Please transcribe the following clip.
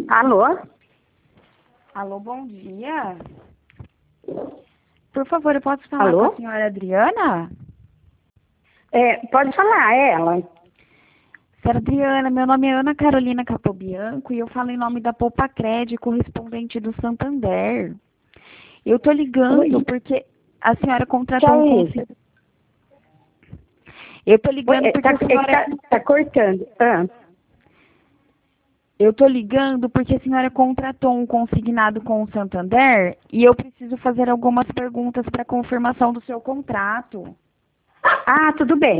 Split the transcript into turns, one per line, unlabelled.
Alô?
Alô, bom dia. Por favor, eu posso falar
Alô?
com a senhora Adriana?
Pode falar, é ela.
Senhora Adriana, meu nome é Ana Carolina Capobianco e eu falo em nome da Poupa Cred, correspondente do Santander. Eu tô ligando
Oi.
porque a senhora contratou
Tchau,
um
Isa.
Eu tô ligando porque a senhora...
Tá cortando.
Eu tô ligando porque a senhora contratou um consignado com o Santander e eu preciso fazer algumas perguntas para confirmação do seu contrato.
Tudo bem.